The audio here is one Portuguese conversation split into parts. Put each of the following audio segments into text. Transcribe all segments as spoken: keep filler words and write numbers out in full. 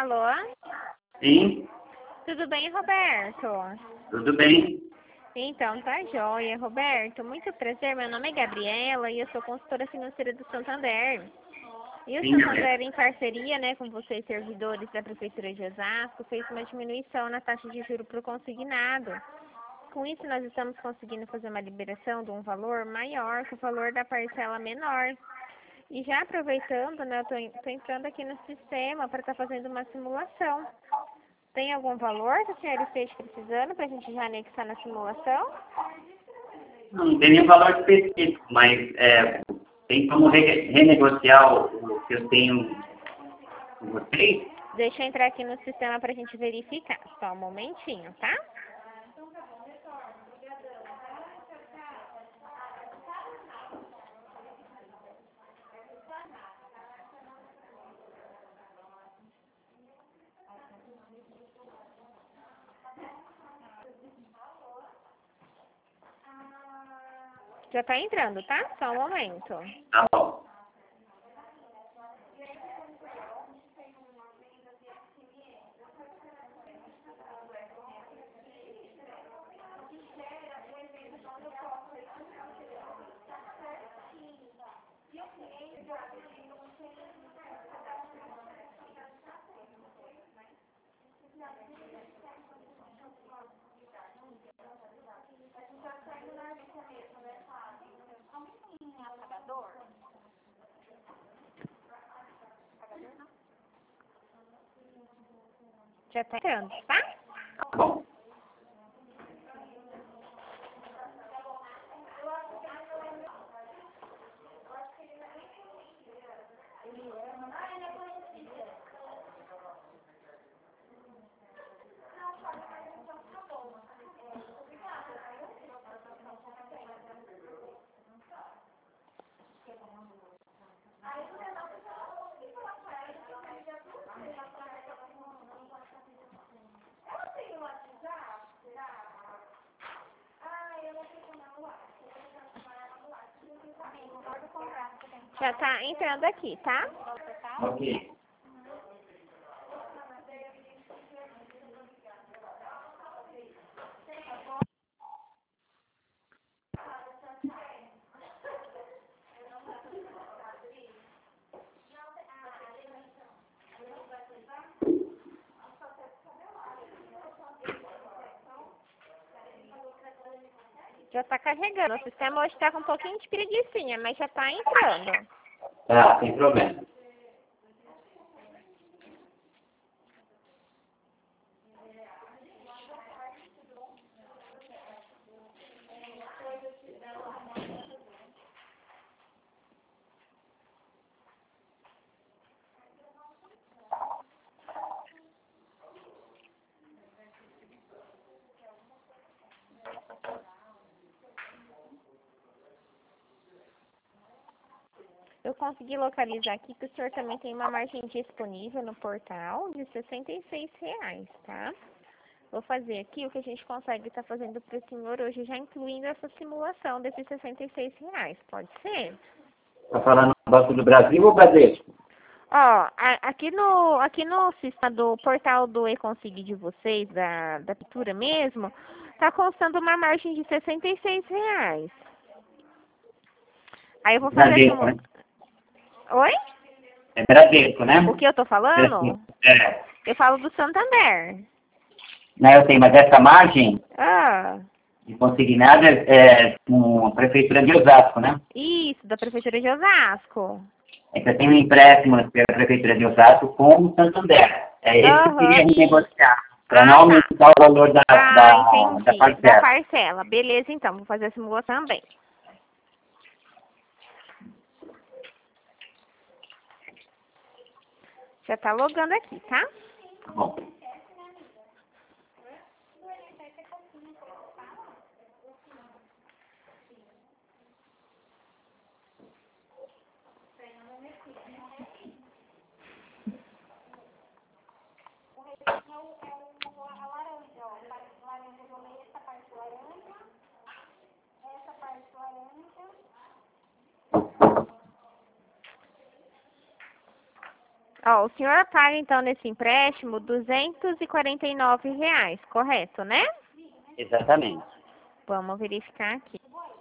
Alô? Sim, Tudo bem, Roberto? tudo bem. Então, tá joia. Roberto, muito prazer. Meu nome é Gabriela e eu sou consultora financeira do Santander. E o Sim, Santander, em parceria, né, com vocês, servidores da Prefeitura de Osasco, fez uma diminuição na taxa de juros pro consignado. Com isso, nós estamos conseguindo fazer uma liberação de um valor maior que o valor da parcela menor. E já aproveitando, né, eu tô, tô entrando aqui no sistema para estar fazendo uma simulação. Tem algum valor que a senhora esteja precisando para a gente já anexar na simulação? Não tem nenhum valor específico, mas é, tem como re- renegociar o, o que eu tenho com vocês? Deixa eu entrar aqui no sistema para a gente verificar. Só um momentinho, tá? Já tá entrando, tá? Só um momento. Tá bom. Já tá entrando, tá? Tá bom. Já tá entrando aqui, tá? Ok. Já tá carregando. O sistema hoje tá com um pouquinho de preguicinha, mas já tá entrando. Tá, sem problema. Eu consegui localizar aqui que o senhor também tem uma margem disponível no portal de sessenta e seis reais, tá? Vou fazer aqui o que a gente consegue estar fazendo para o senhor hoje, já incluindo essa simulação desses sessenta e seis reais. Pode ser? Tá falando do Banco do Brasil ou Bradesco? Ó, a- aqui no, aqui no sistema do portal do E-Consig de vocês, da, da pintura mesmo, tá constando uma margem de sessenta e seis reais. Aí eu vou fazer a Bradesco, né? simulação. Oi? É Bradesco, né? O que eu tô falando? É. Eu falo do Santander. Não, eu tenho, mas essa margem Ah, de consignada é com a Prefeitura de Osasco, né? isso, da Prefeitura de Osasco. É que eu tenho um empréstimo pela Prefeitura de Osasco com o Santander. É esse que eu Aham, queria isso. renegociar, para Ah, não tá. aumentar o valor da, Ah, da, da entendi. Da parcela. parcela. Beleza, então. Vou fazer a simulação também. Já tá logando aqui, tá? Tá bom. Ó, o senhor paga, então, nesse empréstimo, duzentos e quarenta e nove reais, correto, né? Exatamente. Vamos verificar aqui.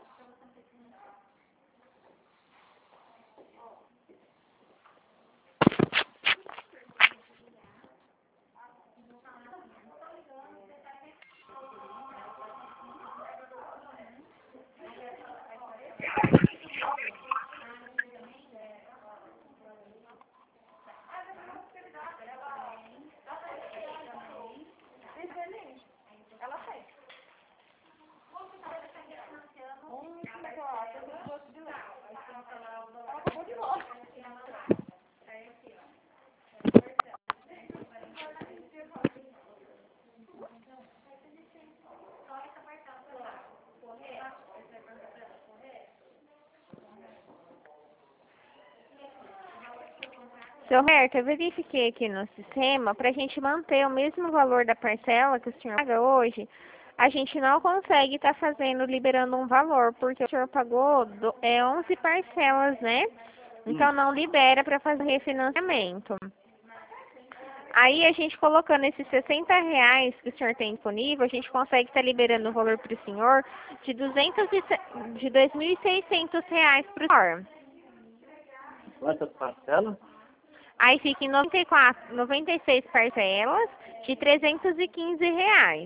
Seu Roberto, eu verifiquei aqui no sistema, para a gente manter o mesmo valor da parcela que o senhor paga hoje, a gente não consegue estar fazendo, liberando um valor, porque o senhor pagou do, é, onze parcelas, né? Então Hum. não libera para fazer refinanciamento. Aí a gente colocando esses sessenta reais que o senhor tem disponível, a gente consegue estar liberando o valor para o senhor de, duzentos e, de dois mil e seiscentos reais para o senhor. Quantas parcelas? Aí fica em noventa e quatro, noventa e seis parcelas de trezentos e quinze reais.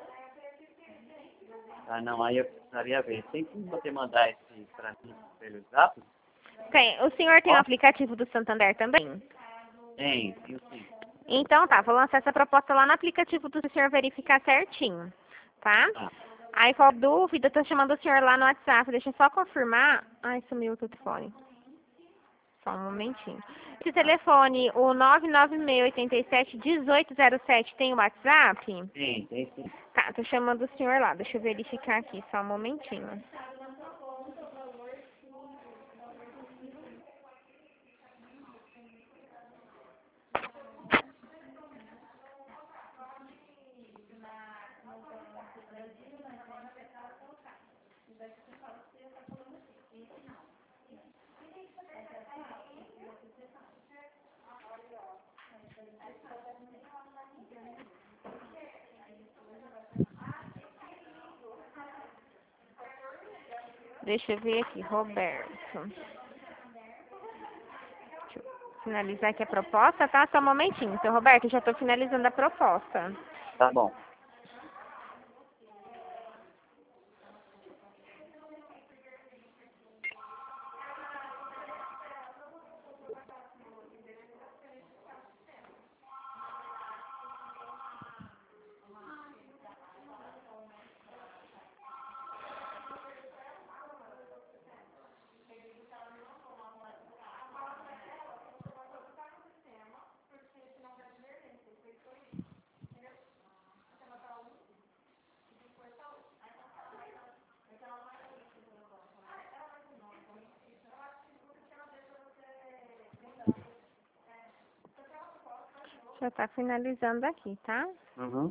Ah, não, aí eu precisaria ver. Tem que você mandar esse para mim pelo zap? Tem. O senhor tem o Ó. aplicativo do Santander também? Tem, tem sim. Então tá, vou lançar essa proposta lá no aplicativo do senhor verificar certinho, tá? Ah, Aí qualquer dúvida, tô chamando o senhor lá no WhatsApp, deixa eu só confirmar. Ai, sumiu o telefone. Só um momentinho. Esse telefone, o nove nove seis oito sete um oito zero sete, tem o WhatsApp? tem, tem sim. Tá, tô chamando o senhor lá, deixa eu verificar aqui, só um momentinho. Deixa eu ver aqui, Roberto. Deixa eu finalizar aqui a proposta, tá? Só um momentinho. Seu Roberto, eu já tô finalizando a proposta. Tá bom. Já tá finalizando aqui, tá? Uhum.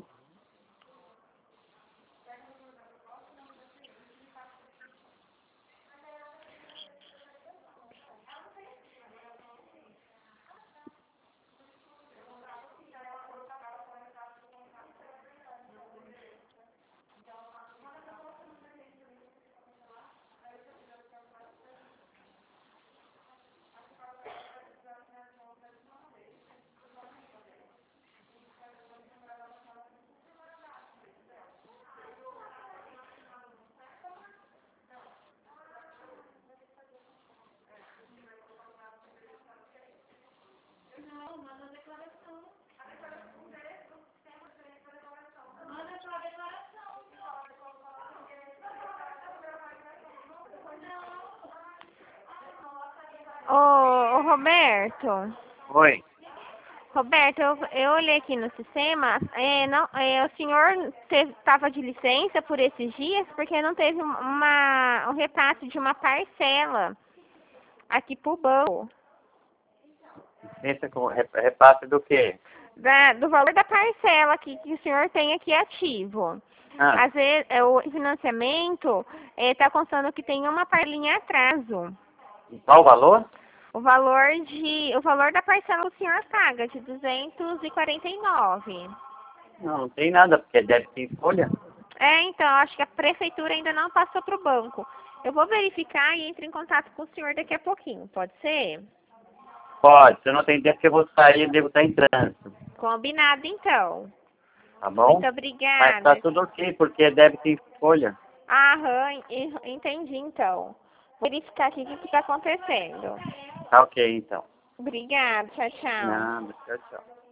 Ô, ô Roberto. Oi. Roberto, eu, eu olhei aqui no sistema, é, não, é, o senhor estava de licença por esses dias porque não teve uma, um repasse de uma parcela aqui pro banco. Pensa com re- repasse do quê? Da, do valor da parcela que, que o senhor tem aqui ativo. Ah, Às vezes, é, o financiamento está constando que tem uma parlinha em atraso. e qual o valor? O valor de, o valor da parcela o senhor paga de duzentos e quarenta e nove. Não, não tem nada, porque deve ter folha. É, então, acho que a prefeitura ainda não passou para o banco. Eu vou verificar e entro em contato com o senhor daqui a pouquinho, pode ser? Pode, se eu não tem tempo que eu vou sair, eu devo estar em trânsito. Combinado, então. Tá bom? Muito Mas obrigada. tá tudo ok, porque deve ter folha. Aham, en- entendi, então. Vou verificar aqui o que está acontecendo. Tá ok, então. Obrigada, tchau, tchau. Nada, tchau, tchau.